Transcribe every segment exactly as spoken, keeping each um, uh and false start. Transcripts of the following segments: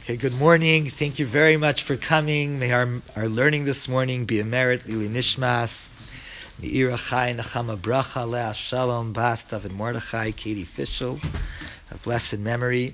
Okay, good morning. Thank you very much for coming. May our, our learning this morning be a merit, Lili Nishmas, Meira Chai, Nachama Bracha, Lea Shalom, Bas, David Mordechai, Katie Fischel, a blessed memory.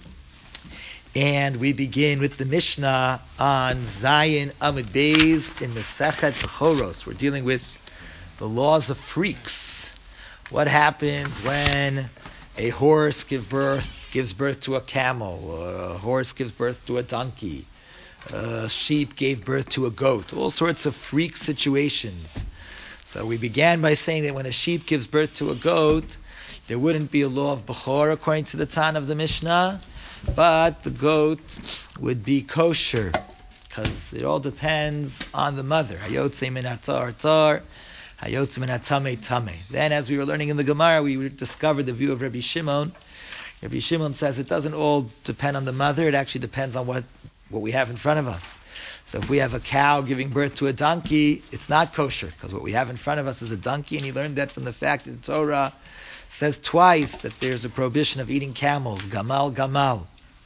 And we begin with the Mishnah on Zayin Amud Beis in Masechet Bechoros. We're dealing with the laws of freaks. What happens when a horse give birth, gives birth to a camel, or a horse gives birth to a donkey, a sheep gave birth to a goat, all sorts of freak situations. So we began by saying that when a sheep gives birth to a goat, there wouldn't be a law of Bechor according to the Tan of the Mishnah, but the goat would be kosher, because it all depends on the mother. Hayotze min hatar tar, hayotze min hatame tame. Then, as we were learning in the Gemara, we discovered the view of Rabbi Shimon. Rabbi Shimon says it doesn't all depend on the mother, it actually depends on what, what we have in front of us. So if we have a cow giving birth to a donkey, it's not kosher, because what we have in front of us is a donkey, and he learned that from the fact that the Torah says twice that there's a prohibition of eating camels, gamal, gamal.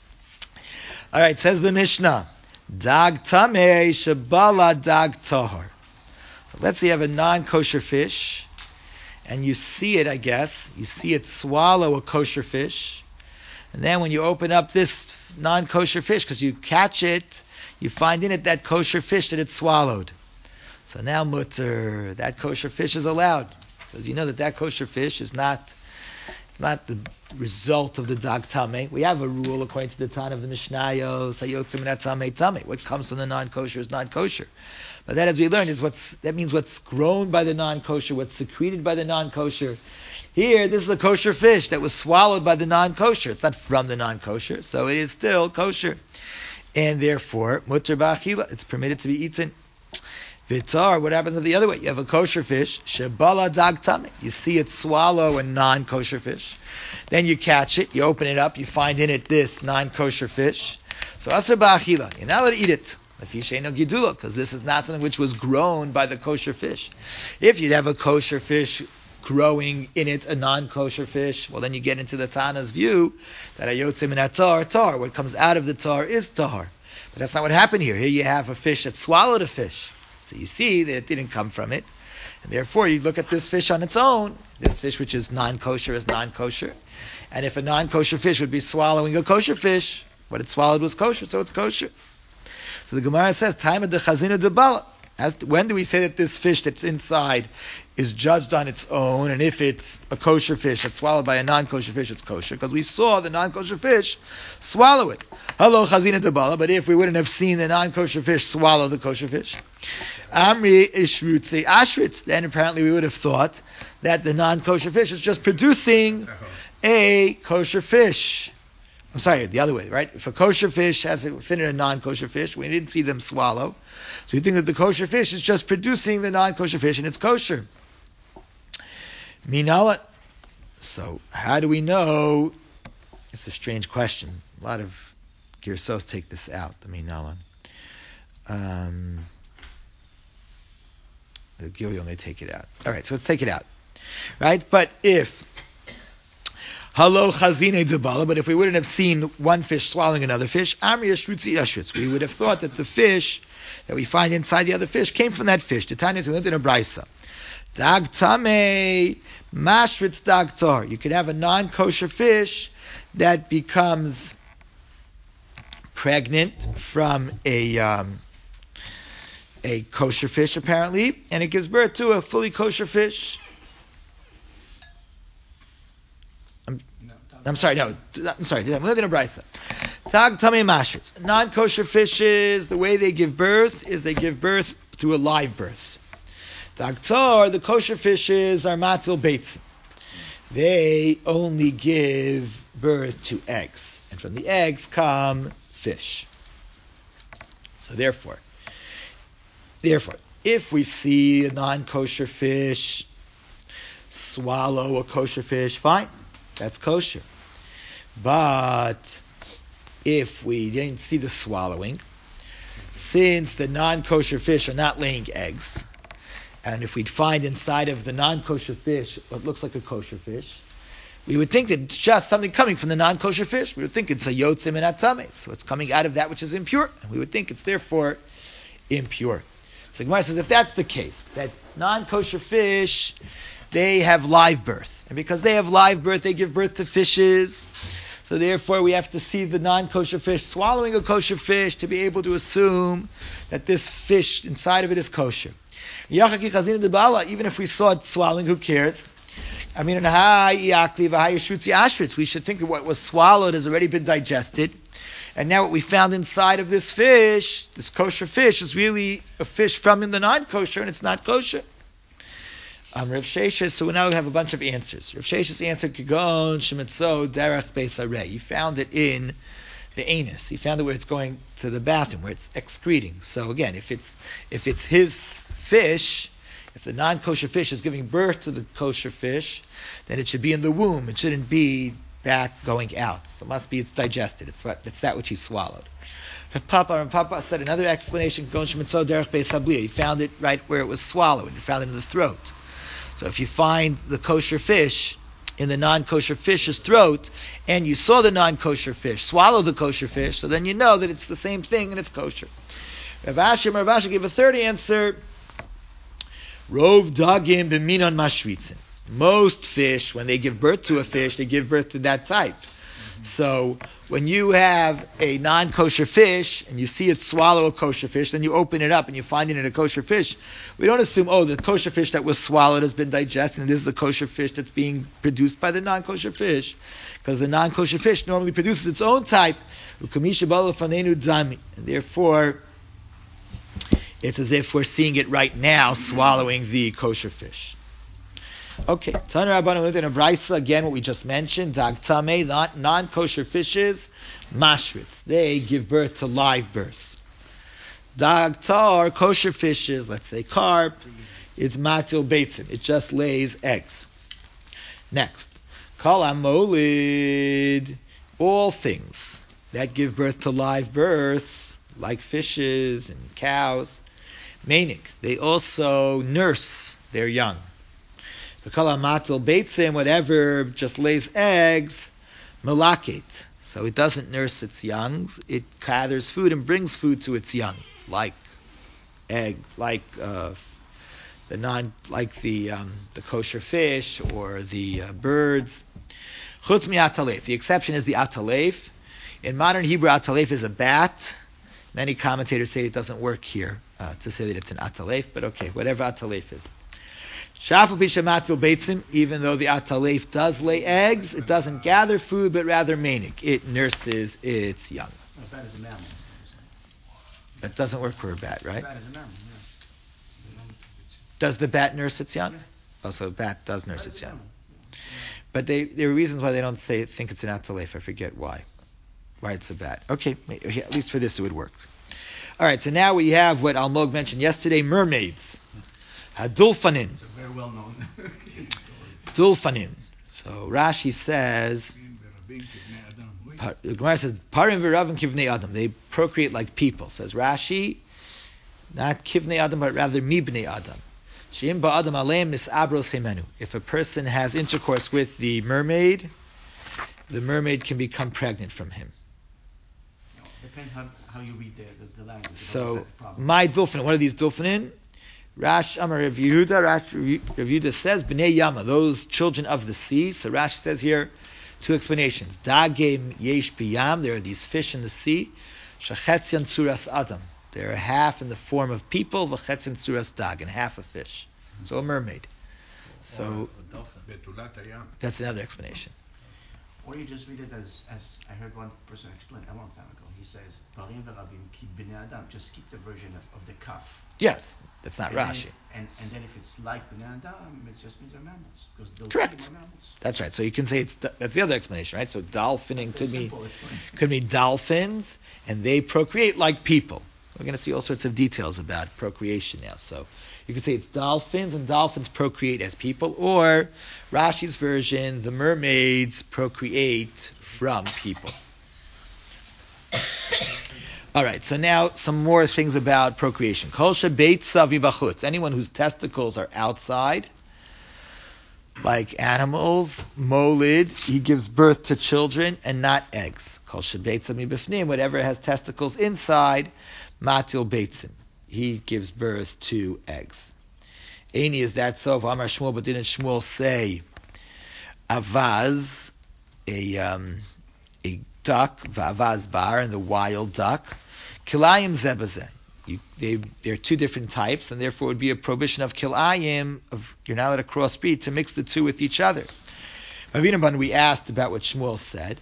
Alright, says the Mishnah, dag tameh shabala dag tahor. So let's say you have a non-kosher fish, and you see it, I guess, you see it swallow a kosher fish, and then when you open up this non-kosher fish, because you catch it, you find in it that kosher fish that it swallowed. So now mutter, that kosher fish is allowed, because you know that that kosher fish is not not the result of the dag tameh. We have a rule according to the Tan of the Mishnayos, hayotze min hatameh tameh. What comes from the non-kosher is non-kosher. But that, as we learned, is what's that means what's grown by the non-kosher, what's secreted by the non-kosher. Here, this is a kosher fish that was swallowed by the non-kosher. It's not from the non-kosher, so it is still kosher. And therefore, mutter ba'achila, it's permitted to be eaten. Vitar, what happens the other way? You have a kosher fish, shebala dag tameh. You see it swallow a non-kosher fish. Then you catch it, you open it up, you find in it this non-kosher fish. So asar ba'achila, you're not allowed to eat it. Because this is not something which was grown by the kosher fish. If you'd have a kosher fish growing in it a non-kosher fish, well then you get into the Tana's view that hayotze min hatar tar, what comes out of the tar is tar. But that's not what happened here. Here you have a fish that swallowed a fish. So you see that it didn't come from it. And therefore you look at this fish on its own, this fish which is non-kosher is non-kosher. And if a non-kosher fish would be swallowing a kosher fish, what it swallowed was kosher, so it's kosher. So the Gemara says, time of the chazina de bala. As to, when do we say that this fish that's inside is judged on its own, and if it's a kosher fish that's swallowed by a non-kosher fish, it's kosher? Because we saw the non-kosher fish swallow it. Hello, chazina de bala. But if we wouldn't have seen the non-kosher fish swallow the kosher fish, amri ishrutzi ashritz, then apparently we would have thought that the non-kosher fish is just producing a kosher fish. I'm sorry, the other way, right? If a kosher fish has within it a non-kosher fish, we didn't see them swallow, so you think that the kosher fish is just producing the non-kosher fish and it's kosher. Minalat. So how do we know? It's a strange question. A lot of Girsos take this out, the Minalat. Um, the Gilyon, they take it out. All right, so let's take it out. Right? But if Hello, chazine debala. But if we wouldn't have seen one fish swallowing another fish, amri yashrutzi yashrutz, we would have thought that the fish that we find inside the other fish came from that fish. The Tanya is learned in a brisa. Dag tameh mashritz dag tar. You could have a non-kosher fish that becomes pregnant from a um, a kosher fish, apparently, and it gives birth to a fully kosher fish. I'm sorry, no, I'm sorry, I'm looking at Brisa. Tag tamei mashritz. Non-kosher fishes, the way they give birth is they give birth through a live birth. Tag tar, the kosher fishes are matil beitzim. They only give birth to eggs. And from the eggs come fish. So therefore, therefore, if we see a non-kosher fish swallow a kosher fish, fine, that's kosher. But if we didn't see the swallowing, since the non-kosher fish are not laying eggs, and if we'd find inside of the non-kosher fish what looks like a kosher fish, we would think that it's just something coming from the non-kosher fish. We would think it's a yotzim and atzame, so it's coming out of that which is impure, and we would think it's therefore impure. So Gemara says if that's the case, that non-kosher fish, they have live birth, and because they have live birth, they give birth to fishes. So therefore, we have to see the non-kosher fish swallowing a kosher fish to be able to assume that this fish inside of it is kosher. Even if we saw it swallowing, who cares? I mean, we should think that what was swallowed has already been digested, and now what we found inside of this fish, this kosher fish, is really a fish from in the non-kosher, and it's not kosher. Um, Rav Sheshes, so now we have a bunch of answers. Rav Sheshes answered, Kigon Shemitzo Derech Beis Harei. He found it in the anus. He found it where it's going to the bathroom, where it's excreting. So again, if it's if it's his fish, if the non-kosher fish is giving birth to the kosher fish, then it should be in the womb. It shouldn't be back going out. So it must be it's digested. It's what it's that which he swallowed. Rav Papa, Rav Papa said another explanation. Kigon Shemitzo Derech Beis Harei. He found it right where it was swallowed. He found it in the throat. So if you find the kosher fish in the non-kosher fish's throat, and you saw the non-kosher fish swallow the kosher fish, so then you know that it's the same thing and it's kosher. Rav Ashi, Rav Ashi gave a third answer. Rov dagim b'minon mashritzin. Most fish, when they give birth to a fish, they give birth to that type. So when you have a non-kosher fish and you see it swallow a kosher fish, then you open it up and you find it in a kosher fish. We don't assume, oh, the kosher fish that was swallowed has been digested and this is a kosher fish that's being produced by the non-kosher fish, because the non-kosher fish normally produces its own type. And therefore, it's as if we're seeing it right now swallowing the kosher fish. Okay, Tana Rabbanan learned in a brisa again what we just mentioned. Dag tamei, non-kosher fishes, mashritz. They give birth to live birth. Dag tar, kosher fishes, let's say carp, it's matil beitzim. It just lays eggs. Next, kol amolid, all things that give birth to live births, like fishes and cows. Menik, they also nurse their young. Whatever just lays eggs, malakit. So it doesn't nurse its young. It gathers food and brings food to its young, like egg, like uh, the non, like the um, the kosher fish or the uh, birds. Chutz mi atalef. The exception is the atalef. In modern Hebrew, atalef is a bat. Many commentators say it doesn't work here uh, to say that it's an atalef, but okay, whatever atalef is. Shafu b'shematul beitzim, even though the atalef does lay eggs, it doesn't gather food, but rather menik. It nurses its young. A bat is a mammal. That doesn't work for a bat, right? A bat is a mammal, yeah. Does the bat nurse its young? Yeah. Oh, so a bat does nurse Bat its is a young. mammal. But they, there are reasons why they don't say think it's an atalef. I forget why. Why it's a bat. Okay, at least for this it would work. All right, so now we have what Almog mentioned yesterday, mermaids. Hadulfanin. It's a very well-known Dulfanin. So Rashi says, the Gemara says, Parim v'ravim kivnei adam. They procreate like people. Says Rashi, not kivnei adam, but rather mibnei adam. She'im ba'adam aleim misabros hemenu. If a person has intercourse with the mermaid, the mermaid can become pregnant from him. Depends how, how you read the, the, the language. So, my dulfanin, what are these dulfanin? Rash Amar Rav Yehuda, Rash Rav Yehuda says, Bnei Yama, those children of the sea. So Rash says here, two explanations. Dagem yesh biyam, there are these fish in the sea. Shachetzion tzuras adam, they are half in the form of people. V'chetzion tzuras dag, and half a fish. So a mermaid. So that's another explanation. Or you just read it as, as I heard one person explain a long time ago. He says, Parim v'ravim ki bnei adam, just keep the version of, of the kaf. Yes, that's not and Rashi. Then, and, and then if it's like Bnei Adam, it just means they're mammals. Because Correct. Are mammals. That's right. So you can say it's that's the other explanation, right? So dolphining That's could be simple, could be dolphins, and they procreate like people. We're going to see all sorts of details about procreation now. So you can say it's dolphins, and dolphins procreate as people, or Rashi's version, the mermaids procreate from people. All right, so now some more things about procreation. Kol shebeitza v'bachutz, anyone whose testicles are outside. Like animals, molid, he gives birth to children and not eggs. Kol shebeitza mibifnim, whatever has testicles inside, matil beitzim. He gives birth to eggs. Any is that so? Of Amar Shmuel, but didn't Shmuel say avaz, a um, a duck, vavaz bar, and the wild duck, kilayim zebazeh. You, they, they're two different types, and therefore it would be a prohibition of kilayim, of you're not allowed to crossbreed, to mix the two with each other. Ravinaban, we asked about what Shmuel said.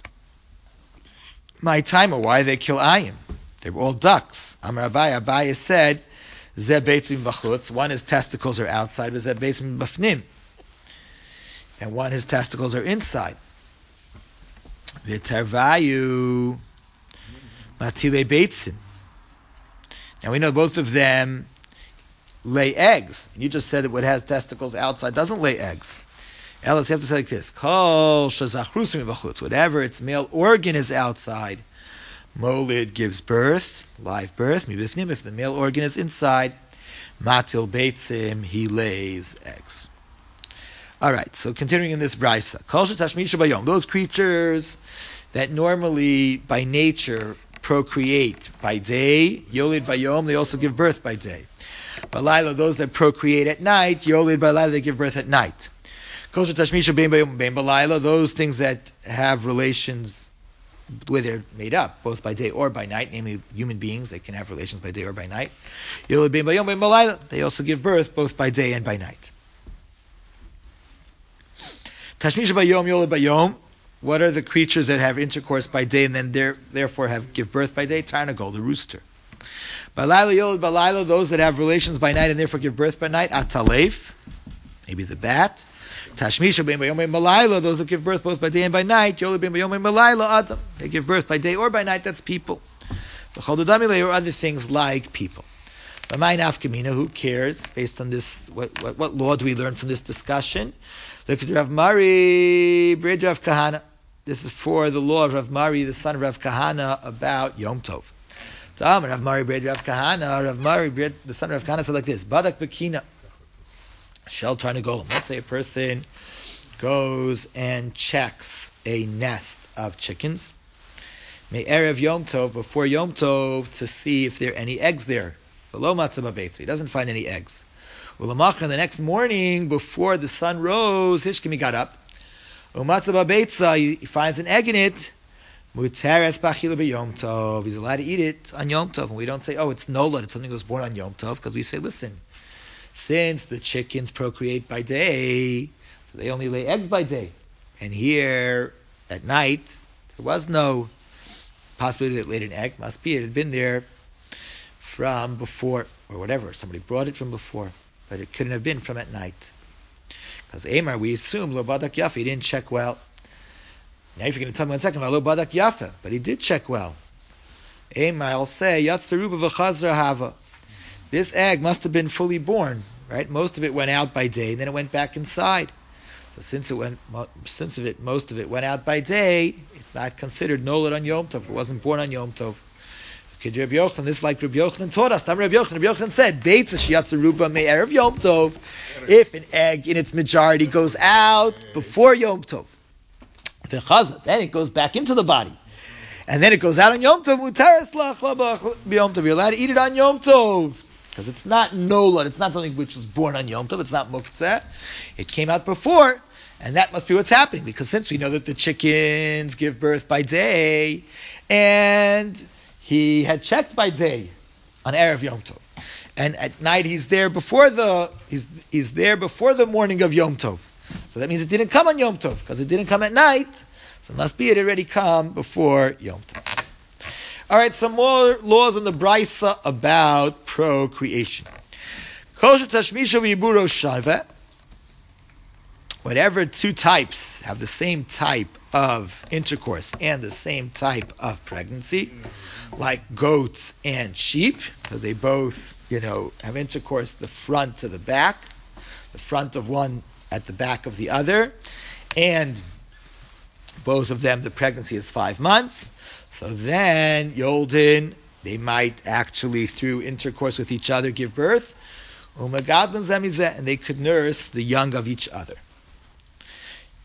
My timer, why are they kilayim? They were all ducks. Amar Abaye, Abaye said, Zeh beitzim v'chutz, one his testicles are outside, but Zeh beitzim b'fnim. And one his testicles are inside. V'tervayu matile beitzim. Now we know both of them lay eggs. You just said that what has testicles outside doesn't lay eggs. Else you have to say like this: Kol shazachrusim v'chutz. Whatever its male organ is outside, molid gives birth, live birth. Mibifnim, if the male organ is inside, matil beitzim, he lays eggs. All right. So continuing in this brisa, Kol shetashmisha bayom. Those creatures that normally by nature procreate by day, Yolid Bayom, they also give birth by day. Balayla, those that procreate at night, Yolid Balayla, they give birth at night. Kosher Tashmisha Bein Bayom Bein Balayla, those things that have relations where they're made up, both by day or by night, namely human beings, they can have relations by day or by night. Yolid Bein Bayom Bein Balayla, they also give birth both by day and by night. Tashmisha Bayom, Yolid Bayom. What are the creatures that have intercourse by day and then there, therefore have give birth by day? Tarnagol, the rooster. Balayla yolid balayla, those that have relations by night and therefore give birth by night. Atalef, maybe the bat. Tashmisha bein bayom bein balayla, those that give birth both by day and by night. Yolid bein bayom bein balayla adam, they give birth by day or by night. That's people. V'chol dadamile, or other things like people. B'may nafkamina, who cares? Based on this, what, what, what law do we learn from this discussion? Look at Rav Mari, Brid Rav Kahana. This is for the law of Rav Mari, the son of Rav Kahana, about Yom Tov. So, Rav Mari, Brid Rav Kahana, Rav Mari, Brid, the son of Rav Kahana, said like this: Badak Bekina, Shel Tarnagolim. Let's say a person goes and checks a nest of chickens. May Erev Yom Tov, before Yom Tov, to see if there are any eggs there. V'lo matzah b'beitz. He doesn't find any eggs. Ulamachna, the next morning, before the sun rose, Hishkimi got up. Umatzah b'beitza, he finds an egg in it. Muteres b'achila b'yom tov. He's allowed to eat it on Yom Tov. And we don't say, oh, it's nolad, it's something that was born on Yom Tov, because we say, listen, since the chickens procreate by day, so they only lay eggs by day. And here, at night, there was no possibility that it laid an egg. Must be it had been there from before, or whatever. Somebody brought it from before. But it couldn't have been from at night. Because Amar, we assume, Lo Badak Yafa, he didn't check well. Now if you're going to tell me one second about Lo Badak Yafa, but he did check well. Amar, I'll say, Yatsaruba v'chazra hava. This egg must have been fully born, right? Most of it went out by day, and then it went back inside. So since it went, since of it, most of it went out by day, it's not considered nolad on Yom Tov. It wasn't born on Yom Tov. Rabbi Yochanan, this is like Rabbi Yochanan taught us. Rabbi Yochanan, Rabbi Yochanan said, Beitza sheyatzaruba me'erev Yom Tov. If an egg in its majority goes out before Yom Tov, then it goes back into the body, and then it goes out on Yom Tov. Mutaris lach Yom Tov. You're allowed to eat it on Yom Tov because it's not nolad. It's not something which was born on Yom Tov. It's not muktzeh. It came out before, and that must be what's happening. Because since we know that the chickens give birth by day, and he had checked by day on Erev Yom Tov, and at night he's there before the he's he's there before the morning of Yom Tov. So that means it didn't come on Yom Tov because it didn't come at night. So it must be it already come before Yom Tov. All right, some more laws in the Brisa about procreation. Kosher tashmisha v'yiburo shaveh. Whatever two types have the same type of intercourse and the same type of pregnancy, like goats and sheep, because they both, you know, have intercourse the front to the back, the front of one at the back of the other, and both of them, the pregnancy is five months. So then, Yolden, they might actually, through intercourse with each other, give birth, and they could nurse the young of each other.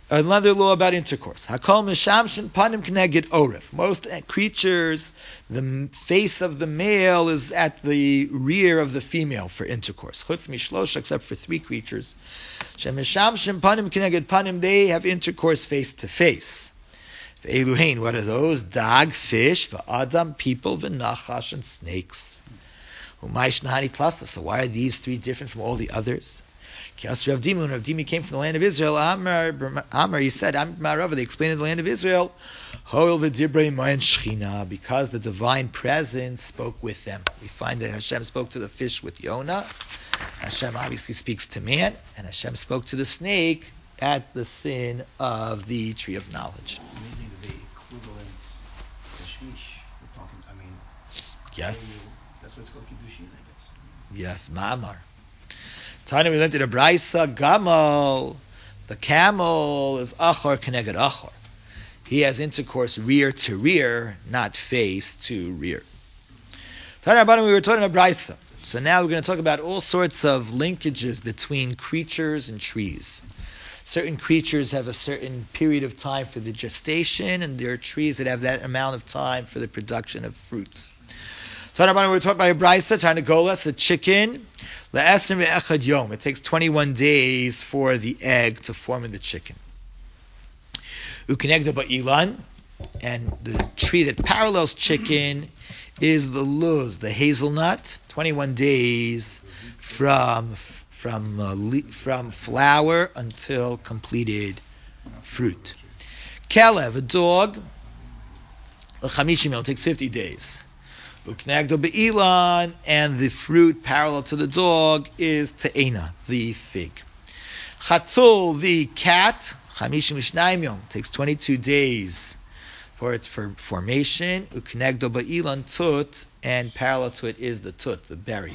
Another law about intercourse. Hakol mishamshin panim kneged oref. Most creatures, the face of the male is at the rear of the female for intercourse. Chutz mishlosh, except for three creatures. Shemishamshin panim kneged panim, they have intercourse face to face. Ve'eluhein, what are those? Dag, fish, va'adam, people, v'nachash, and snakes. U'maish nahani klasa. So why are these three different from all the others? Kias Rav Dimi, when Rav Dimi came from the land of Israel, Amar, Amar he said, Amar, they explained in the land of Israel, Hoil v'dibrei ma'en shchina, because the divine presence spoke with them. We find that Hashem spoke to the fish with Yonah. Hashem obviously speaks to man, and Hashem spoke to the snake at the sin of the tree of knowledge. It's amazing that the equivalent tashmish we're talking. I mean, yes, they, that's what it's called kiddushin, I guess. Yes, ma'amar. Tanya, we learned in a braysa, gamal, the camel is achor keneged achor. He has intercourse rear to rear, not face to rear. Tanya Rabbanan, we were talking about braysa. So now we're going to talk about all sorts of linkages between creatures and trees. Certain creatures have a certain period of time for the gestation, and there are trees that have that amount of time for the production of fruits. Tanya Rabbanan, we were talking about a braysa, Tarnagolas, a chicken. It takes twenty-one days for the egg to form in the chicken. Ukenegda ba'ilan, and the tree that parallels chicken is the luz, the hazelnut. twenty-one days from from uh, from flower until completed fruit. Kelev, a dog, l'chamishim, takes fifty days. Uknagdo be'ilan, and the fruit parallel to the dog is te'ena, the fig. Chatzul, the cat, chamishim mishnayim yom, takes twenty-two days for its for formation. Uknagdo be'ilan tut, and parallel to it is the tut, the berry.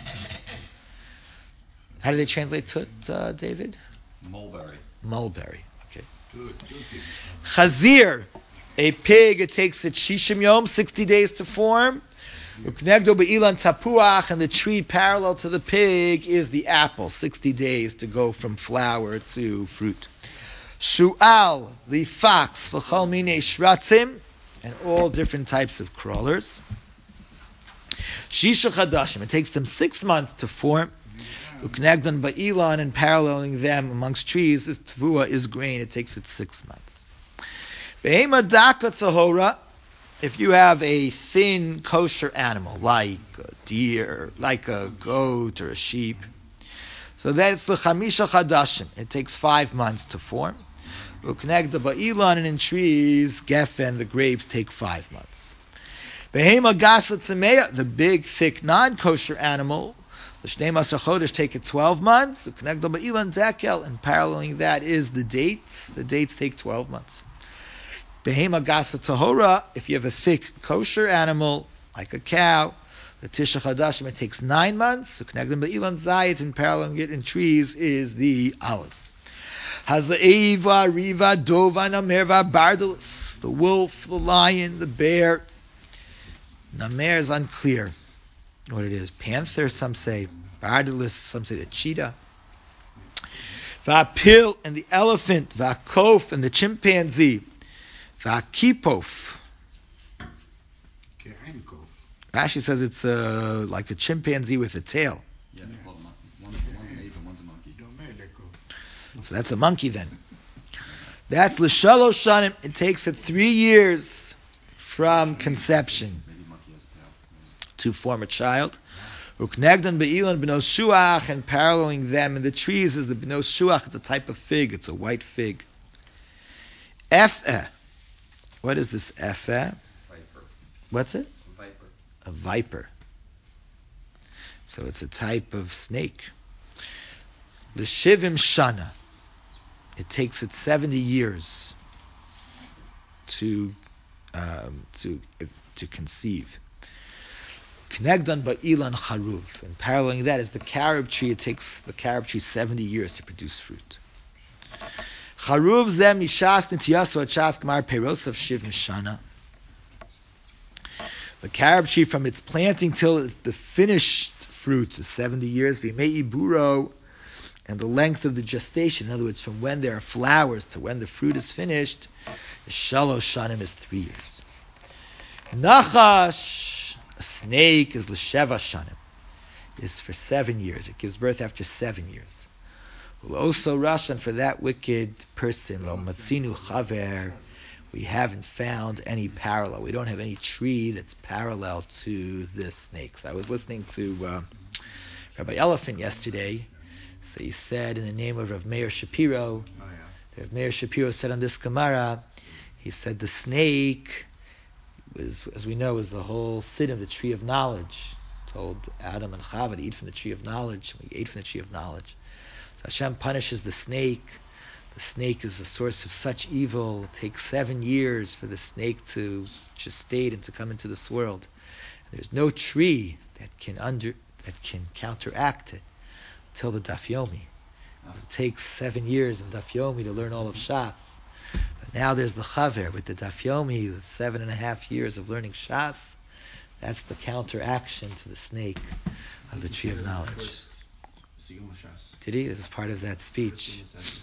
How do they translate tut, uh, David? Mulberry. Mulberry, okay. Good, good, good. Chazir, a pig, it takes it shishim yom, sixty days to form. Uknegdo be'ilan tapuach, and the tree parallel to the pig is the apple, sixty days to go from flower to fruit. Shu'al, the fox, v'chol minei shratzim, and all different types of crawlers. Shisha chadashim, it takes them six months to form. Uknegdon ba'ilan, and paralleling them amongst trees is tvua, is grain, it takes it six months. Behema daka tahora, if you have a thin kosher animal, like a deer, like a goat or a sheep, so that's the chamisha chadashim. It takes five months to form. Uknegda ba'ilan, and in trees, gefen, the grapes, take five months. Behema gasa tzemeya, the big, thick, non-kosher animal, the shnei masar chodesh, take it twelve months. Uknegda ba'ilan zekel, and paralleling that is the dates. The dates take twelve months. Behema gasa tahora, if you have a thick kosher animal, like a cow, the tisha chadashim, it takes nine months. Uknegdim be'ilan zayit, and paralleling it in trees is the olives. Hazaiva, riva, dova, namerva, bardalis, the wolf, the lion, the bear. Namer is unclear what it is. Panther, some say. Bardalis, some say the cheetah. Va'pil, and the elephant. Va'kof, and the chimpanzee. Va'kipof. Rashi says it's uh, like a chimpanzee with a tail. Yeah, one's, one's an ape and one's a monkey. So that's a monkey then. That's l'shalosh shanim. It takes it three years from conception to form a child. Uknegdan be'ilan b'nos shuach, and paralleling them in the trees is the b'nos shuach. It's a type of fig. It's a white fig. Efeh. What is this efeh? Viper. What's it? A viper. A viper. So it's a type of snake. L'shivim shana. It takes it seventy years to um, to to conceive. Knegdan ba'ilan charuv, and paralleling that is the carob tree. It takes the carob tree seventy years to produce fruit. Charuv zem mishas nitiyaso achas gmar peiros of shiv mishana. The carob tree, from its planting till the finished fruit, is seventy years. V'mei iburo, and the length of the gestation, in other words, from when there are flowers to when the fruit is finished, the shalosh shanim is three years. Nachash, a snake, is l'sheva shanim, is for seven years. It gives birth after seven years. Also Rashan, for that wicked person, lo matzinu chaver, we haven't found any parallel. We don't have any tree that's parallel to this snake. So I was listening to uh, Rabbi Elephant yesterday. So he said in the name of Rav Meir Shapiro, Oh, yeah. Rav Meir Shapiro said on this Gemara, he said the snake was, as we know, is the whole sin of the tree of knowledge. Told Adam and Chava to eat from the tree of knowledge. We ate from the tree of knowledge. So Hashem punishes the snake. The snake is the source of such evil. It takes seven years for the snake to gestate and to come into this world. And there's no tree that can under that can counteract it until the Daf Yomi. It takes seven years in Daf Yomi to learn all of Shas. But now there's the Chaver with the Daf Yomi, the seven and a half years of learning Shas. That's the counteraction to the snake of the tree of knowledge. Did he? It was part of that speech.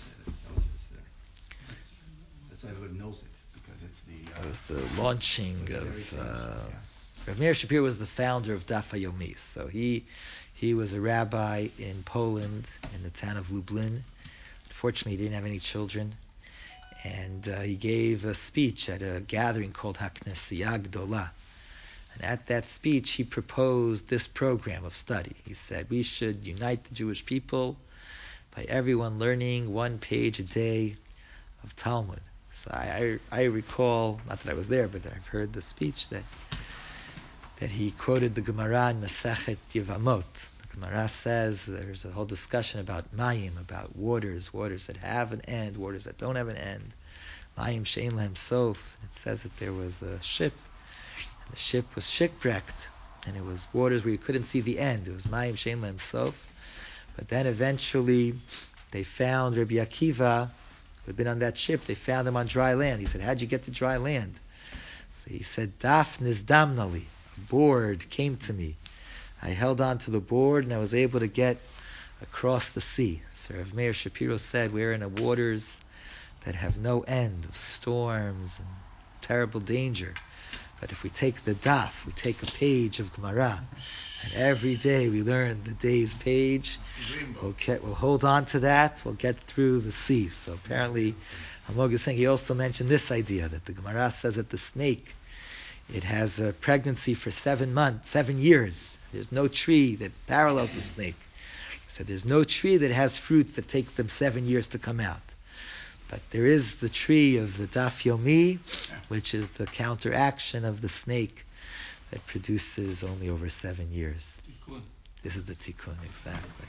That's why everyone knows it, because it's the. Uh, it was the launching of. Uh, Rav Meir Shapiro was the founder of Daf Yomi. So he he was a rabbi in Poland, in the town of Lublin. Unfortunately, he didn't have any children, and uh, he gave a speech at a gathering called Haknesiyah Gdola. And at that speech, he proposed this program of study. He said we should unite the Jewish people by everyone learning one page a day of Talmud. So I, I, I recall, not that I was there, but I've heard the speech that that he quoted the Gemara in Masechet Yevamot. The Gemara says there's a whole discussion about mayim, about waters, waters that have an end, waters that don't have an end. Mayim she'ein lahem sof. It says that there was a ship. The ship was shipwrecked, and it was waters where you couldn't see the end. It was Mayim Shein Lahem Sof. But then eventually they found Rabbi Akiva, who had been on that ship. They found him on dry land. He said, how'd you get to dry land? So he said, Daf Nizdamnali. A board came to me. I held on to the board, and I was able to get across the sea. So Rav Meir Shapiro said, we're in a waters that have no end of storms and terrible danger. But if we take the daf, we take a page of Gemara, and every day we learn the day's page, we'll, get, we'll hold on to that, we'll get through the sea. So apparently, Amog is saying, he also mentioned this idea, that the Gemara says that the snake, it has a pregnancy for seven months, seven years. There's no tree that parallels the snake. He said there's no tree that has fruits that take them seven years to come out. But there is the tree of the Daf Yomi, which is the counteraction of the snake that produces only over seven years. Tikkun. This is the Tikkun, exactly.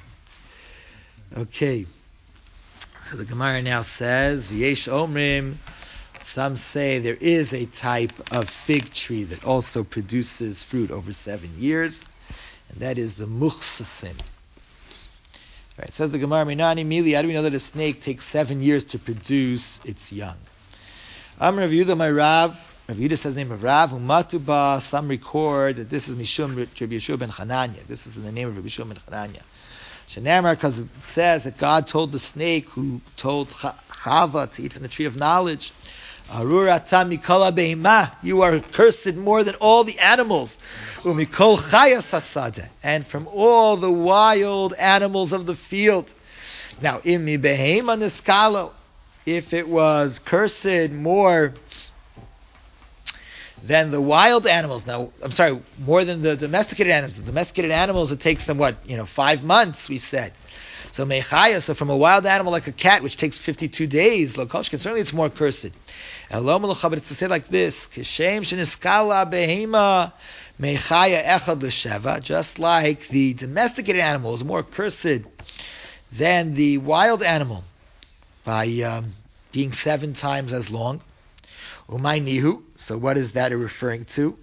Okay. So the Gemara now says, V'yesh Omrim, some say there is a type of fig tree that also produces fruit over seven years, and that is the Muchsasim. Right, it says the Gemara, Minani Mili, how do we know that a snake takes seven years to produce its young? Am Rav Yehuda, my Rav, Rav Yehuda says the name of Rav, Umatuba, some record that this is Mishum Rabbi Yeshua ben Chananya. This is in the name of Rabbi Yeshua ben Chananya. Shenamar, because it says that God told the snake who told Chava to eat from the tree of knowledge, Arura mikol behima, you are cursed more than all the animals. Umikol chayas hasadeh, and from all the wild animals of the field. Now, imi behema niskalo, if it was cursed more than the wild animals. Now, I'm sorry, more than the domesticated animals. The domesticated animals, it takes them what, you know, five months. We said. So mechaya, so from a wild animal like a cat, which takes fifty-two days, lokoshkin, certainly it's more cursed. But it's to say like this: Kishem sheniskala behema mechaya echad l'sheva. Just like the domesticated animal is more cursed than the wild animal by um, being seven times as long. Umay nihu. So what is that referring to?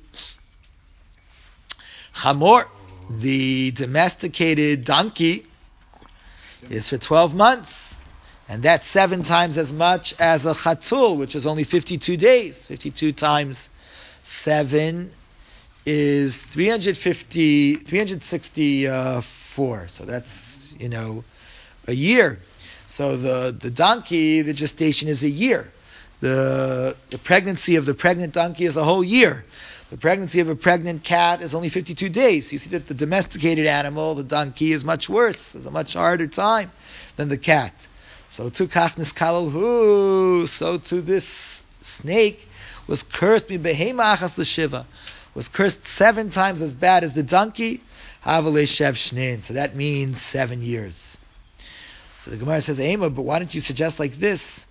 Chamor, the domesticated donkey, is for twelve months, and that's seven times as much as a chatul, which is only fifty-two days. fifty-two times seven is three hundred fifty, three hundred sixty-four. So that's, you know, a year. So the, the donkey, the gestation is a year. The the pregnancy of the pregnant donkey is a whole year. The pregnancy of a pregnant cat is only fifty-two days. You see that the domesticated animal, the donkey, is much worse. It's a much harder time than the cat. So to kachnis kalalhu, so to this snake was cursed mi behema achas l'shiva, was cursed seven times as bad as the donkey. Havale shev shnin. So that means seven years. So the Gemara says, Ema, but why don't you suggest like this?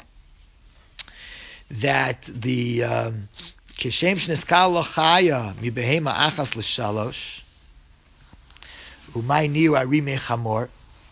That the kishem shniskal lochaya mi behema achas l'shalosh umay niu ari mechamor.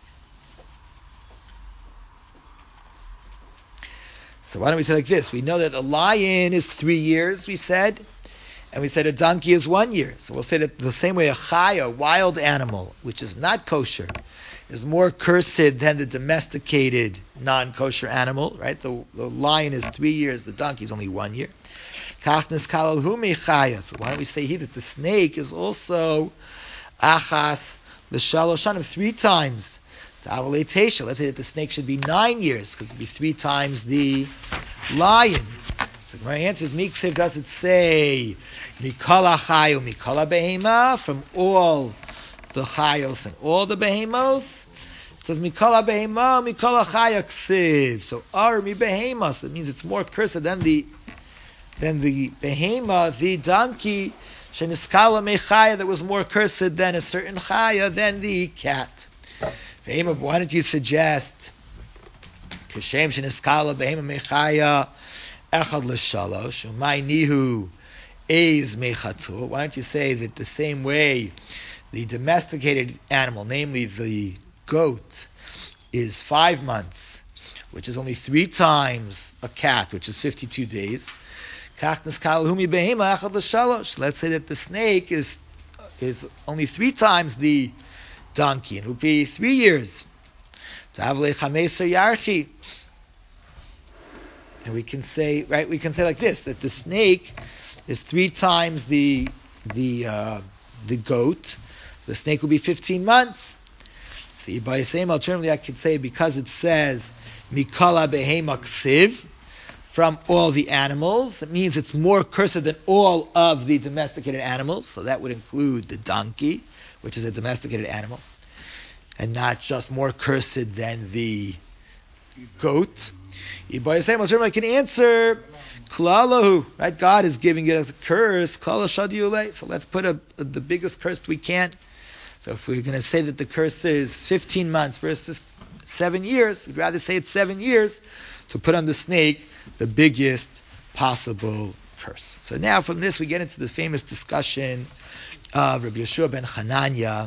So why don't we say like this? We know that a lion is three years, we said, and we said a donkey is one year. So we'll say that the same way a chaya, wild animal, which is not kosher, is more cursed than the domesticated non-kosher animal, right? The, the lion is three years, the donkey is only one year. Kachnes kalal hu mechaya. So why don't we say here that the snake is also achas l'shalosh shanim, three times. Let's say that the snake should be nine years, because it would be three times the lion. So my answer is, Miksev does it say, Mikala chayo, Mikala behema, from all the chayos and all the behemos? It says, Mikala behema, Mikala chaya ksiv. So, ar mi behemas, it means it's more cursed than the than the behema, the donkey, sheniskala mechaya, that was more cursed than a certain chaya, than the cat. Why don't you suggest Kashem sheniskala behema mechaya echad l'shalosh umay nihu eiz mechatur? Why don't you say that the same way the domesticated animal, namely the goat, is five months, which is only three times a cat, which is fifty-two days. Kach niskala humi behema echad l'shalosh. Let's say that the snake is is only three times the donkey, and it would be three years. And we can say, right? We can say like this: that the snake is three times the the uh, the goat. The snake will be fifteen months. See, by the same alternatively, I could say because it says mikala behema ksiv, from all the animals, it means it's more cursed than all of the domesticated animals. So that would include the donkey, which is a domesticated animal, and not just more cursed than the goat. By the same alternative, I can answer klalahu, right? God is giving it a curse. Klala shadiyulei. So let's put a, a, the biggest curse we can. So if we're going to say that the curse is fifteen months versus seven years, we'd rather say it's seven years to put on the snake the biggest possible curse. So now from this we get into the famous discussion of Rabbi Yeshua ben Hananya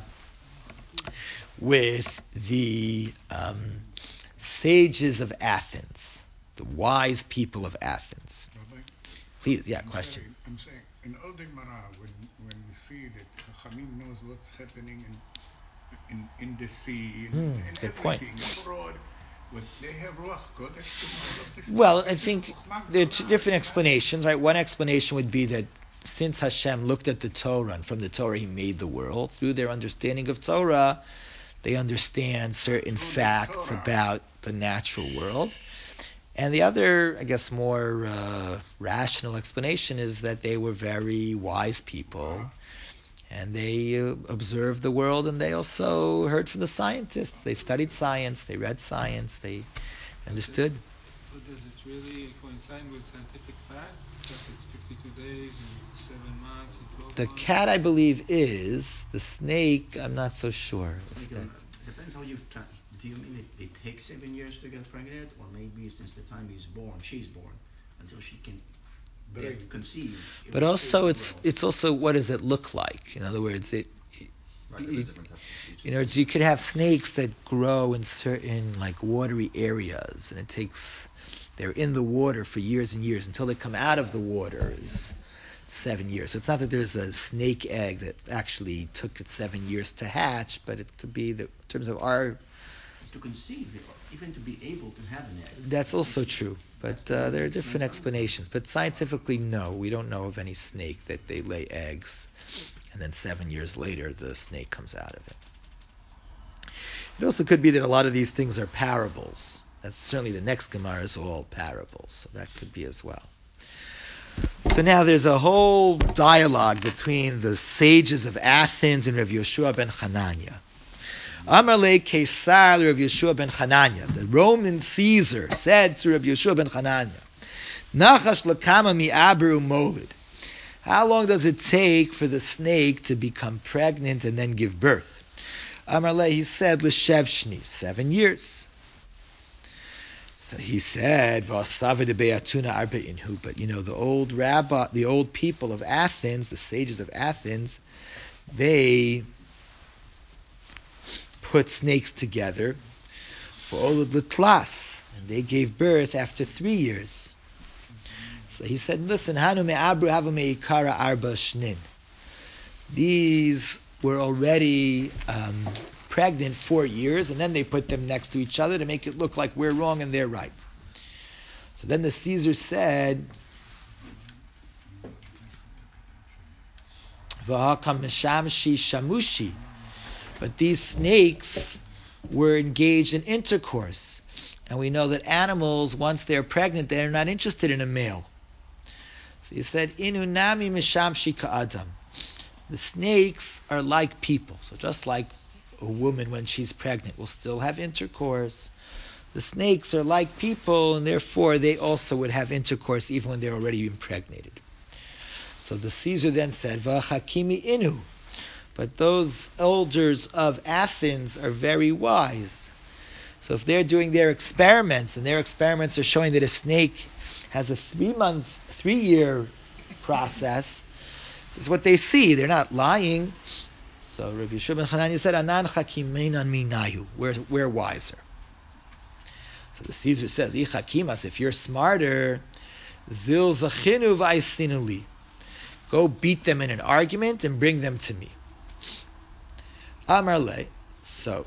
with the um, sages of Athens, the wise people of Athens. Rabbi, Please, yeah, I'm question. Saying, I'm saying, in all the Gemara, when, when we see that Chachamim knows what's happening in in, in the sea, in, Hmm, in good everything, point. abroad, but they have Ruach Kodesh to know all of this. Well, This I is think Chochmah there are two Gdolah. different explanations, right? One explanation would be that since Hashem looked at the Torah, and from the Torah He made the world, through their understanding of Torah, they understand certain Through the facts Torah. about the natural world. And the other, I guess, more uh, rational explanation is that they were very wise people, and they uh, observed the world, and they also heard from the scientists. They studied science, they read science, they understood. But does it really coincide with scientific facts that it's fifty-two days and seven months and twelve The months? cat, I believe, is. The snake, I'm not so sure. It's like if a, that's- depends how you tra- do you mean it, it takes seven years to get pregnant, or maybe since the time he's born, she's born, until she can Brain. get conceive. it But will also, take it's well. it's also what does it look like? In other words, it. Right, there you- is different types of species. You know, you could have snakes that grow in certain like watery areas, and it takes they're in the water for years and years until they come out of the water is seven years. So it's not that there's a snake egg that actually took it seven years to hatch, but it could be that in terms of our. To conceive, it, even to be able to have an egg. That's also true, but That's uh, the there are way it different explains explanations. But scientifically, no, we don't know of any snake that they lay eggs, and then seven years later the snake comes out of it. It also could be that a lot of these things are parables. That's certainly the next Gemara is all parables, so that could be as well. So now there's a whole dialogue between the sages of Athens and Rav Yeshua ben Hanania. Amar le Kesar Rav Yeshua ben Hanania. The Roman Caesar said to Rav Yeshua ben Hanania, Nachash lakama mi abru molid. How long does it take for the snake to become pregnant and then give birth? Amar le, he said, l'shev shni, seven years. So he said, V'asava de be'atuna arba'inhu. But you know, the old rabbi, the old people of Athens, the sages of Athens, they put snakes together for olud l'tlas, and they gave birth after three years. So he said, listen, hanu me'abru hava me'ikara arba shnin. These were already um, pregnant four years, and then they put them next to each other to make it look like we're wrong and they're right. So then the Caesar said, V'hakam mishamshi shamushi. But these snakes were engaged in intercourse. And we know that animals, once they're pregnant, they're not interested in a male. So he said, Inu nami mishamshi ka'adam. The snakes are like people. So just like a woman when she's pregnant will still have intercourse, the snakes are like people, and therefore they also would have intercourse even when they're already impregnated. So the Caesar then said, V'chakimi inu. But those elders of Athens are very wise. So if they're doing their experiments, and their experiments are showing that a snake has a three-month, three-year process, this is what they see. They're not lying. So Rabbi Yeshua ben Hanania said, Anan chakimenan minayu. We're, we're wiser. So the Caesar says, Ichakimas, if you're smarter, zil zachinu v'aisinu li. Go beat them in an argument and bring them to me. Amar le. So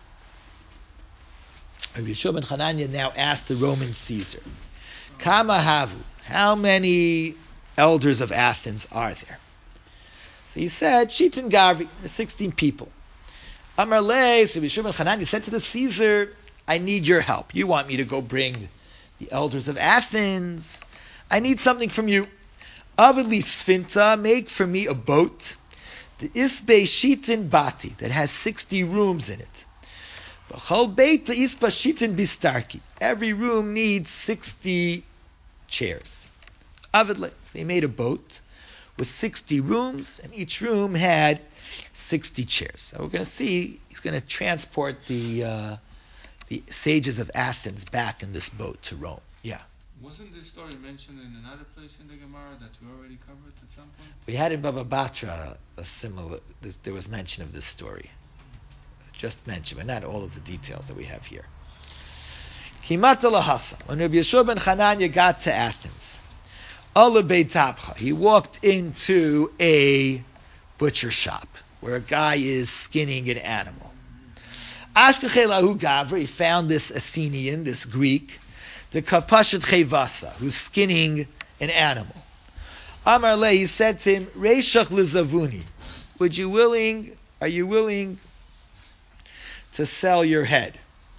Rabbi Yeshua ben Hanania now asked the Roman Caesar, Kama havu, how many elders of Athens are there? So he said, Shitin Gavri, sixteen people. Amar le, so Rabbi Yeshua ben Hanania said to the Caesar, I need your help. You want me to go bring the elders of Athens. I need something from you. Avili Sfinta, make for me a boat. The Isbe Shitin Bati, that has sixty rooms in it. V'chol Beita Isba Shitin Bistarki. Every room needs sixty chairs. Avidle. So he made a boat with sixty rooms, and each room had sixty chairs. So we're going to see, he's going to transport the uh, the sages of Athens back in this boat to Rome. Yeah. Wasn't this story mentioned in another place in the Gemara that we already covered at some point? We had in Baba Batra a similar, there was mention of this story. Just mentioned, but not all of the details that we have here. Kimata lahasa. When Rabbi Yeshua ben Hanania got to Athens, Ala Beit Tapcha, he walked into a butcher shop where a guy is skinning an animal. Ashkechei lahu gavra, he found this Athenian, this Greek, the kapashet chevasa, who's skinning an animal. Amar le, he said to him, Reishach lizavuni, would you willing, are you willing to sell your head?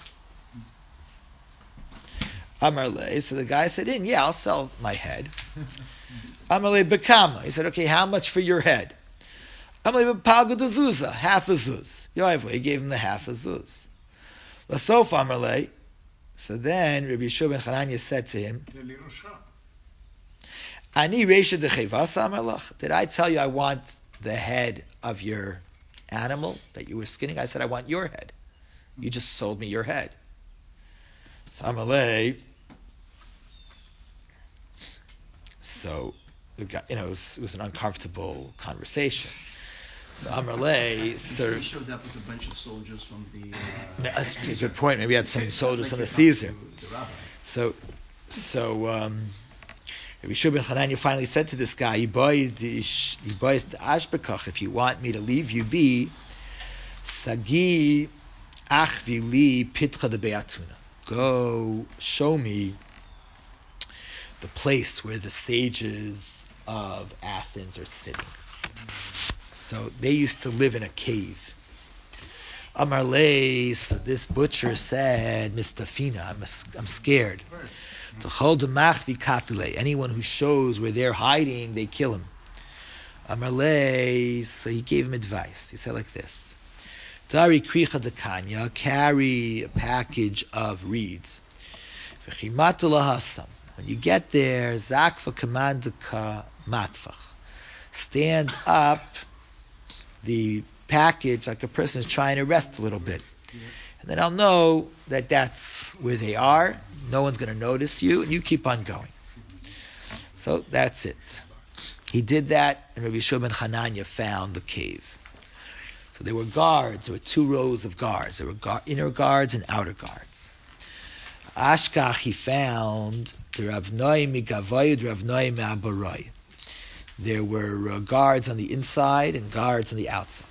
Amar le, so the guy said, in, yeah, I'll sell my head. Amar le, bekama, he said, okay, how much for your head? Amar le, bepalga d'zuzah, half a zuz. Yoav le, he gave him the half a zuz. Lasof amar le, so then Rabbi Yeshua ben Hanania said to him, Ani reisha dechevasa amalach. Did I tell you I want the head of your animal that you were skinning? I said I want your head. You just sold me your head. So Amalei. So the guy, you know, it was, it was an uncomfortable conversation. So Amalei, so He showed up with a bunch of soldiers from the. Uh, that's a good point. Maybe he had some soldiers like from the you talked Caesar. to the rabbi. So, so. Um, Rabbi Yeshua ben Hanania finally said to this guy, if you want me to leave you be, Sagi achvili pitcha de beatuna. Go show me the place where the sages of Athens are sitting. So they used to live in a cave. Amar Lei, so this butcher said, Mistafina, I'm, I'm scared. To hold the machvi kapile, anyone who shows where they're hiding, they kill him. Amar Lei, so he gave him advice. He said like this: Dari kricha dekanya, carry a package of reeds. V'chimata lahasam. When you get there, zakva kamandaka matfach. Stand up the package like a person is trying to rest a little bit. And then I'll know that that's where they are. No one's going to notice you, and you keep on going. So that's it. He did that, and Rabbi Yeshua ben Hananya found the cave. So there were guards. There were two rows of guards. There were gu- inner guards and outer guards. Ashkach, he found the Rav Noi Migavoy, Rav Noi Me'abaroi. There were uh, guards on the inside and guards on the outside.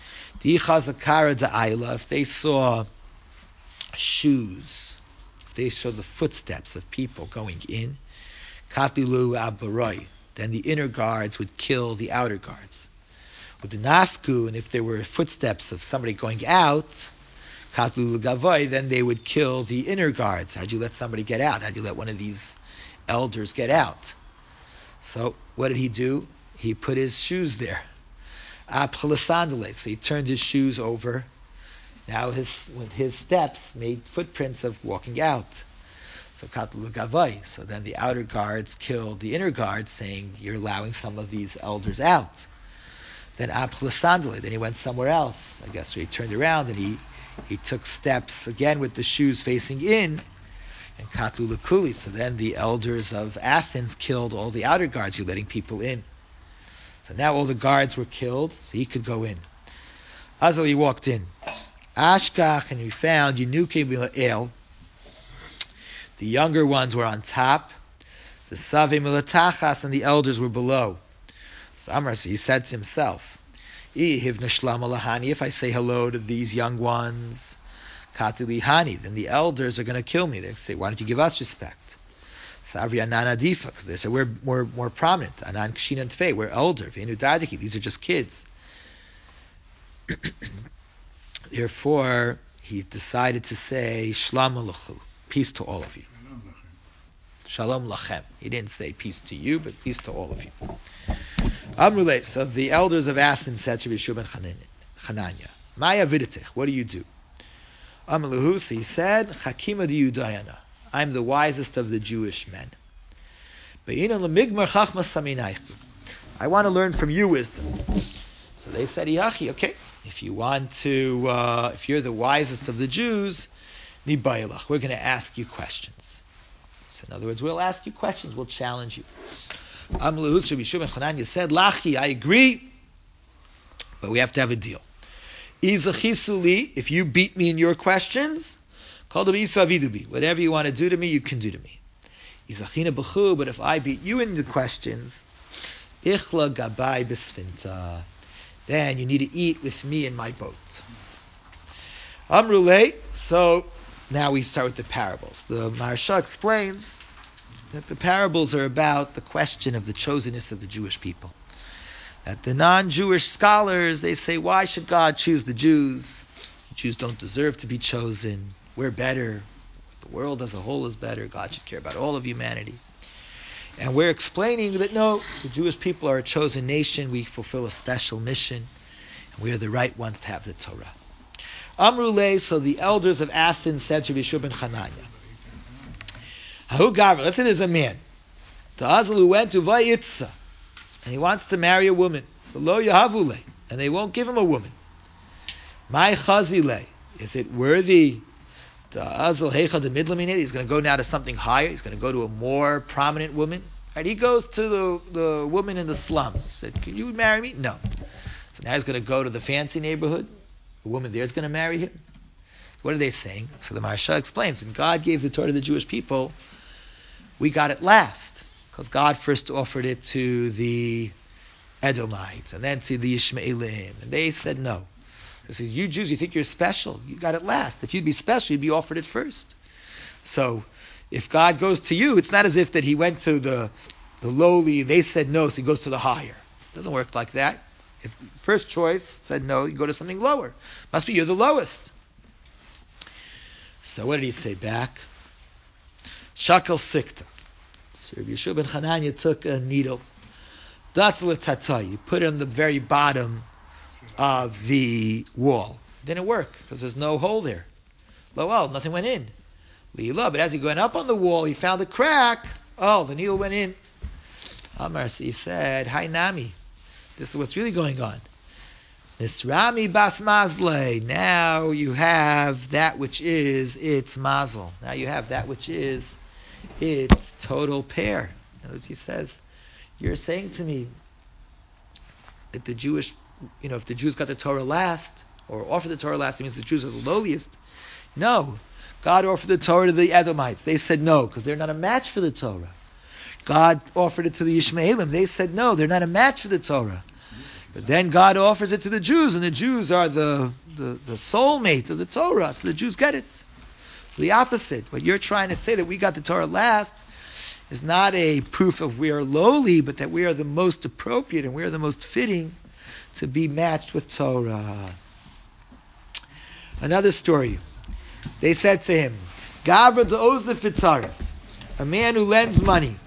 If they saw shoes, if they saw the footsteps of people going in, kapilu abaroi, then the inner guards would kill the outer guards. With the nafku, and if there were footsteps of somebody going out, kapilu gavoy, then they would kill the inner guards. How'd you let somebody get out? How'd you let one of these elders get out? So what did he do? He put his shoes there. So he turned his shoes over. Now his with his steps made footprints of walking out. So katlu gavai. So then the outer guards killed the inner guards, saying, "You're allowing some of these elders out." Then aplasandale. Then he went somewhere else. I guess so he turned around and he he took steps again with the shoes facing in. And katlu lakuli. So then the elders of Athens killed all the outer guards. You're letting people in. So now all the guards were killed, so he could go in. Azal, he walked in. Ashkach, and we found Yenuke Mila'el. The younger ones were on top. The Save Milatachas and the elders were below. So Amar, so he said to himself, if I say hello to these young ones, Katili Hani, then the elders are going to kill me. They say, why don't you give us respect? Savri Anan Adifa, because they say we're more more prominent. Anan Kshin and Tfei, we're older. Veinu Dadiki, these are just kids. Therefore, he decided to say Shalom Aleichem, peace to all of you. Shalom Lachem. He didn't say peace to you, but peace to all of you. Amrulay, so the elders of Athens said to Yeshua ben Hananya, Maya Viditech, what do you do? Amrulahus, he said, Chakima Diyudayana. I'm the wisest of the Jewish men. I want to learn from you wisdom. So they said, Yachi, okay, if you want to, uh, if you're the wisest of the Jews, Nibayalach, we're going to ask you questions. So in other words, we'll ask you questions, we'll challenge you. Amlahus Rabbi Yeshua ben Hananya said, Lachi, I agree, but we have to have a deal. Izachisuli, if you beat me in your questions, whatever you want to do to me, you can do to me. But if I beat you in the questions, then you need to eat with me in my boat. Amrulay, so now we start with the parables. The Maharsha explains that the parables are about the question of the chosenness of the Jewish people. That the non-Jewish scholars, they say, why should God choose the Jews? The Jews don't deserve to be chosen. We're better. The world as a whole is better. God should care about all of humanity. And we're explaining that no, the Jewish people are a chosen nation. We fulfill a special mission. And we are the right ones to have the Torah. Amrulay, so the elders of Athens said to Yeshua ben Hananya, Hahu Gavra, let's say there's a man. The Azalu went to Vayitza, and he wants to marry a woman. Lo Yahavule, and they won't give him a woman. My Chazile, is it worthy? He's going to go now to something higher. He's going to go to a more prominent woman. Right? He goes to the, the woman in the slums. Said, can you marry me? No. So now he's going to go to the fancy neighborhood. The woman there is going to marry him. What are they saying? So the Maharsha explains, when God gave the Torah to the Jewish people, we got it last. Because God first offered it to the Edomites and then to the Ishmaelim. And they said no. They said, you Jews, you think you're special. You got it last. If you'd be special, you'd be offered it first. So if God goes to you, it's not as if that he went to the, the lowly, they said no, so he goes to the higher. It doesn't work like that. If first choice said no, you go to something lower. Must be you're the lowest. So what did he say back? Shakal sikta. So Rabbi Yeshua ben Hanania took a needle. Datzla tata. You put it on the very bottom of the wall. Didn't work because there's no hole there. Well, well, nothing went in. Leila, but as he went up on the wall, he found a crack. Oh, the needle went in. Amar, so he said, Hi Nami. This is what's really going on. Nisrami bas mazle. Now you have that which is its mazel. Now you have that which is its total pair. In other words, he says, you're saying to me that the Jewish, you know, if the Jews got the Torah last, or offered the Torah last, it means the Jews are the lowliest. No. God offered the Torah to the Edomites. They said no, because they're not a match for the Torah. God offered it to the Ishmaelim. They said no, they're not a match for the Torah. But then God offers it to the Jews, and the Jews are the, the, the soulmate of the Torah, so the Jews get it. So the opposite. What you're trying to say that we got the Torah last is not a proof of we are lowly, but that we are the most appropriate and we are the most fitting to be matched with Torah. Another story. They said to him, Gavra de'ozef v'tzaref, a man who lends money,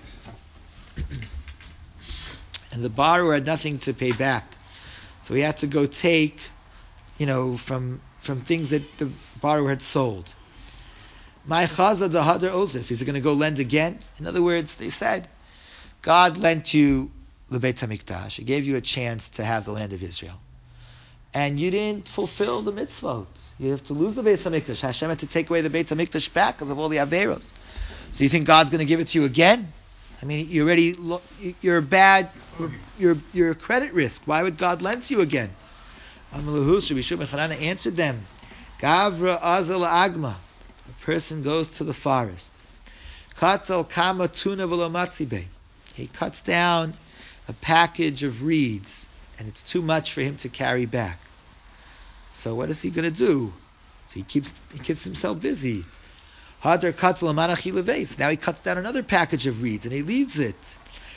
and the borrower had nothing to pay back, so he had to go take, you know, from from things that the borrower had sold. My chaza dehadar ozef, is he going to go lend again? In other words, they said, God lent you the Beit HaMikdash. He gave you a chance to have the land of Israel. And you didn't fulfill the mitzvot. You have to lose the Beit HaMikdash. Hashem had to take away the Beit HaMikdash back because of all the Averos. So you think God's going to give it to you again? I mean, you already lo- you're bad. You're you're a credit risk. Why would God lend to you again? Amalahus Rabbi Yeshua ben Chanana answered them, Gavra azal agma. A person goes to the forest. Katal kama tuna v'lo. He cuts down a package of reeds, and it's too much for him to carry back. So what is he going to do? So he keeps he keeps himself busy. Hadar katzal amanachi leveis. Now he cuts down another package of reeds and he leaves it.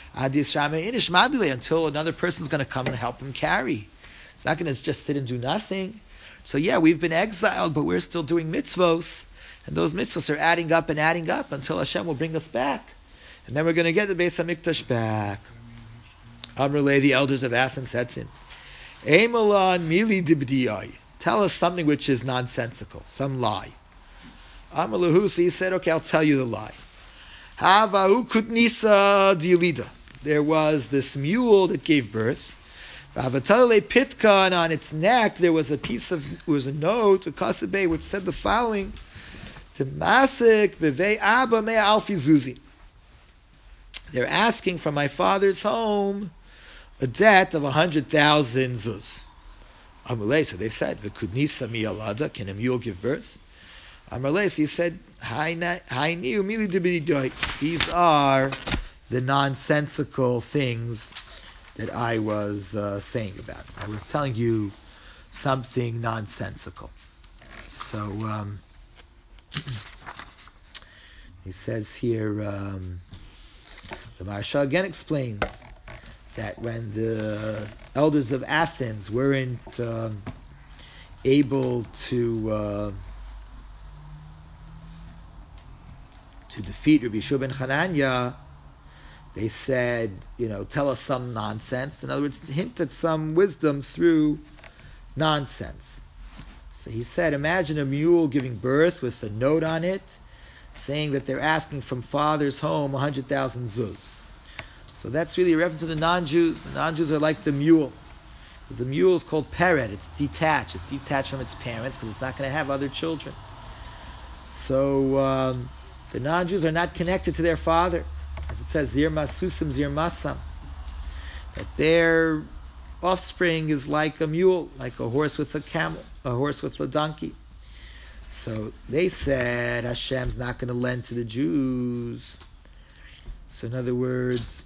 Until another person's going to come and help him carry. It's not going to just sit and do nothing. So yeah, we've been exiled, but we're still doing mitzvos, and those mitzvos are adding up and adding up until Hashem will bring us back, and then we're going to get the Beis Hamikdash back. Amrulay, the elders of Athens, said to him, Eimalan mili dibdiyai. Tell us something which is nonsensical, some lie. Amrulahus, he said, okay, I'll tell you the lie. Havahu kutnisa diulida. There was this mule that gave birth. Vavatale pitka, and on its neck there was a piece of, it was a note, a kasabeh, which said the following: Temasik bevei abba mea alfi zuzi. They're asking from my father's home a debt of a hundred thousand zuz. Amulei, so they said, V'kudnisa miyalada, can a mule give birth? Amulei, he said, these are the nonsensical things that I was uh, saying about. I was telling you something nonsensical. So um, he says here, um, the Maharsha again explains that when the elders of Athens weren't um, able to uh, to defeat Rabbi Yeshua ben Hananya, they said, you know, tell us some nonsense. In other words, hint at some wisdom through nonsense. So he said, imagine a mule giving birth with a note on it saying that they're asking from father's home one hundred thousand zuz. So that's really a reference to the non-Jews. The non-Jews are like the mule. The mule is called peret. It's detached. It's detached from its parents because it's not going to have other children. So um, the non-Jews are not connected to their father. As it says, Zir Masusim, Zir Masam. That their offspring is like a mule, like a horse with a camel, a horse with a donkey. So they said Hashem's not going to lend to the Jews. So in other words,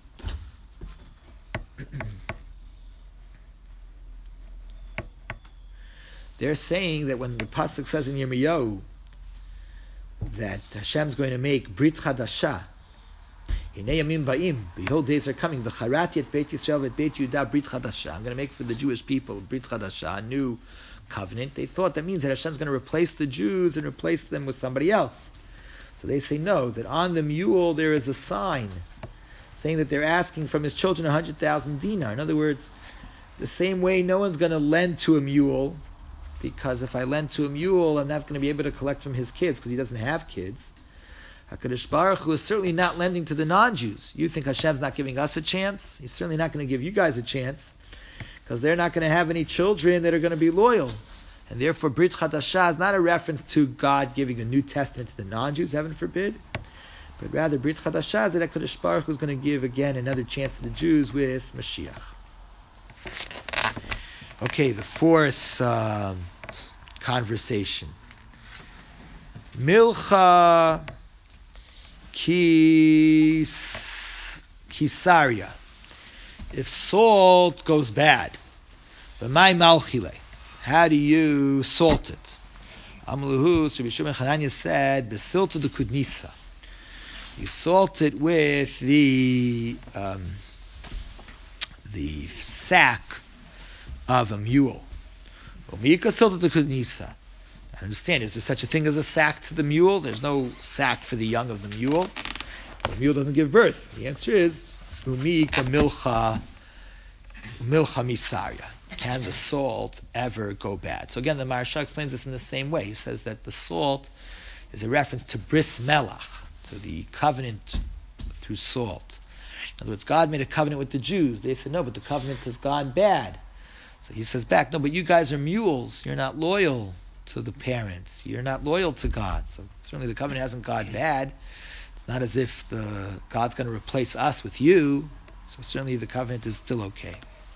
they're saying that when the pasuk says in Yirmiyahu that Hashem's going to make Brit Chadasha, Hinei yamim ba'im, behold days are coming, v'charati et Beit Yisrael et Beit Yehuda brit chadasha. I'm going to make for the Jewish people brit chadasha, a new covenant. They thought that means that Hashem's going to replace the Jews and replace them with somebody else. So they say no, that on the mule there is a sign saying that they're asking from his children one hundred thousand dinar. In other words, the same way no one's going to lend to a mule, because if I lend to a mule, I'm not going to be able to collect from his kids because he doesn't have kids. HaKadosh Baruch Hu is certainly not lending to the non-Jews. You think Hashem's not giving us a chance? He's certainly not going to give you guys a chance, because they're not going to have any children that are going to be loyal. And therefore, Brit Chadashah is not a reference to God giving a New Testament to the non-Jews, heaven forbid, but rather Brit Chadashah is that HaKadosh Baruch Hu is going to give again another chance to the Jews with Mashiach. Okay, the fourth um, conversation. Milcha Kis, Kisaria. If salt goes bad, but my malchile, how do you salt it? Amluhu, so Rabbi Shimon Hananya said, besilta de kudnisa. You salt it with the um, the sack of a mule. Omika silta de kudnisa. I understand, is there such a thing as a sack to the mule? There's no sack for the young of the mule. The mule doesn't give birth. The answer is, Umika milcha, milcha misaria. Can the salt ever go bad? So again, the Maharsha explains this in the same way. He says that the salt is a reference to bris melach, to the covenant through salt. In other words, God made a covenant with the Jews. They said, no, but the covenant has gone bad. So he says back, no, but you guys are mules. You're not loyal to the parents. You're not loyal to God. So certainly the covenant hasn't gone bad. It's not as if the God's going to replace us with you. So certainly the covenant is still okay.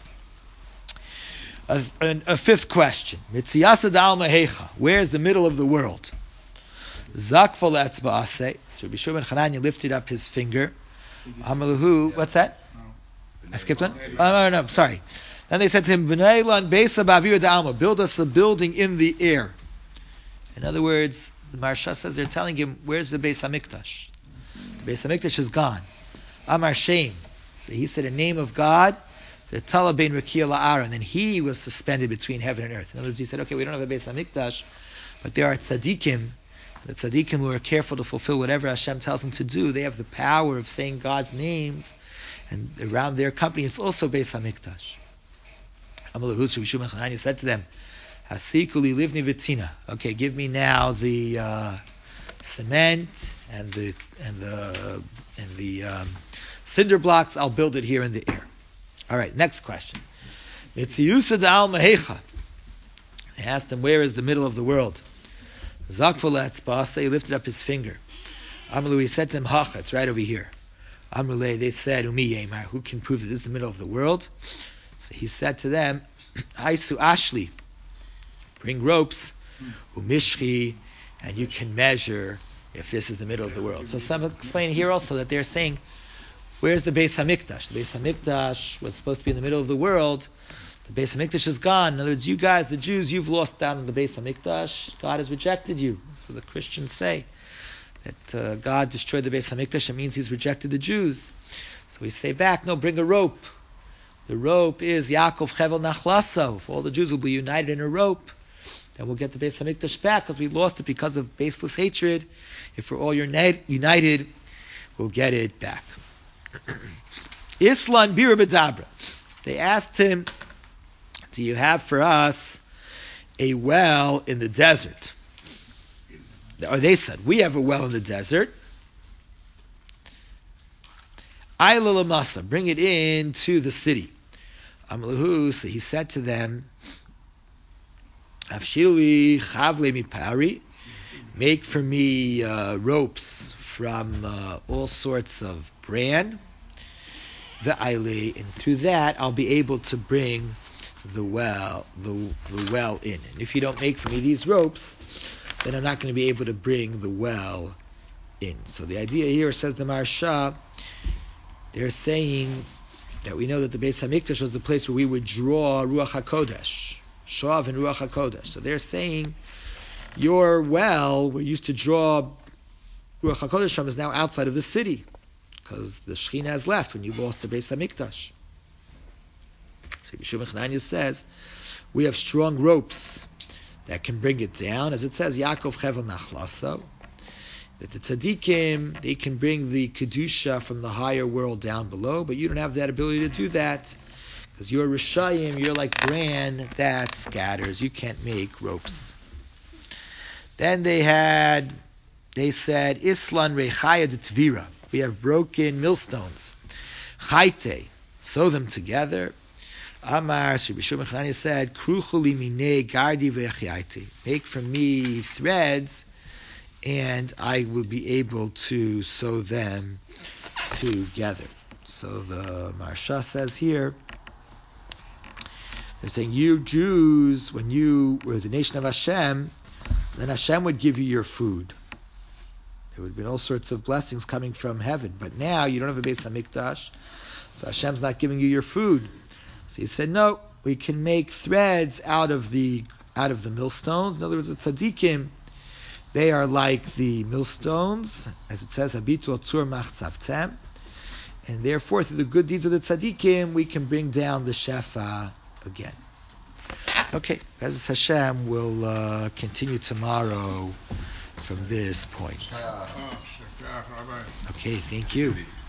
A, a, a fifth question. Mitziyasa da'al mahecha. Where's the middle of the world? Zakfol etzba'aseh. So Rabbi Shimon Hananya lifted up his finger. Amalahu. What's that? I skipped one? Oh, no, no, sorry. Then they said to him, B'nai lan beisa ba'avir da'alma. Build us a building in the air. In other words, the Maharsha says they're telling him, where's the Beis HaMikdash? The Beis HaMikdash is gone. Amar Shem. So he said a name of God, the Tala ben Rakia la'ara, and then he was suspended between heaven and earth. In other words, he said, okay, we don't have a Beis HaMikdash, but there are tzaddikim. The tzaddikim who are careful to fulfill whatever Hashem tells them to do, they have the power of saying God's names, and around their company, it's also Beis HaMikdash. Amalahus Rabbi Shimon Hananya said to them, Hasikuli livni vitina. Okay, give me now the uh, cement and the and the and the um, cinder blocks. I'll build it here in the air. All right, next question. Mitziyusa da'al mahecha. They asked him, where is the middle of the world? Zakful etzba'aseh. He lifted up his finger. Amalu, he said to them, Hacha, it's right over here. Amruleh, they said, Umi yemar, who can prove that this is the middle of the world? So he said to them, Aisu ashli, bring ropes, umishchi, and you can measure if this is the middle of the world. So some explain here also that they're saying, where's the Beis HaMikdash? The Beis HaMikdash was supposed to be in the middle of the world. The Beis HaMikdash is gone. In other words, you guys, the Jews, you've lost out on the Beis HaMikdash. God has rejected you. That's what the Christians say. That uh, God destroyed the Beis HaMikdash. It means He's rejected the Jews. So we say back, no, bring a rope. The rope is Yaakov Chevel Nachlaso. If all the Jews will be united in a rope, then we'll get the Beis HaMikdash back, because we lost it because of baseless hatred. If we're all united, we'll get it back. Islan Bira B'Dabra. They asked him, do you have for us a well in the desert? Or they said, we have a well in the desert. Ayla Lamasa, bring it into the city. Amlahu, so he said to them, Avshili Chavle Mipari, make for me uh, ropes from uh, all sorts of bran, the Aile, and through that I'll be able to bring the well, the, the well in. And if you don't make for me these ropes, then I'm not going to be able to bring the well in. So the idea here, says the Maharsha, they're saying that we know that the Beis HaMikdash was the place where we would draw Ruach HaKodesh, Shav and Ruach HaKodesh. So they're saying your well, we used to draw Ruach HaKodesh from, is now outside of the city. because the Shekhinah has left when you lost the Beis Hamikdash. So Yeshua Chananya says, we have strong ropes that can bring it down, as it says, Yaakov Chevel Nachlaso, that the tzaddikim, they can bring the kedusha from the higher world down below, but you don't have that ability to do that, because you're Rishayim, you're like bran that scatters. You can't make ropes. Then they had, they said, Islan Rechaya de Tvira. We have broken millstones. Chayte, sew them together. Amar, Sri Bishum Echanani said, Kruchuli mine gardi ve'achyaiti. Make from me threads, and I will be able to sew them together. So the Maharsha says here, they're saying, you Jews, when you were the nation of Hashem, then Hashem would give you your food. There would have been all sorts of blessings coming from heaven. But now you don't have a Beis Hamikdash, so Hashem's not giving you your food. So he said, no, we can make threads out of the out of the millstones. In other words, the tzaddikim, they are like the millstones, as it says, Habitu Atzur Machzavtem. And therefore, through the good deeds of the tzaddikim, we can bring down the shefa again. Okay, Bezos Hashem will uh, continue tomorrow from this point. Oh, Shakar, Rabbi. Okay, thank you.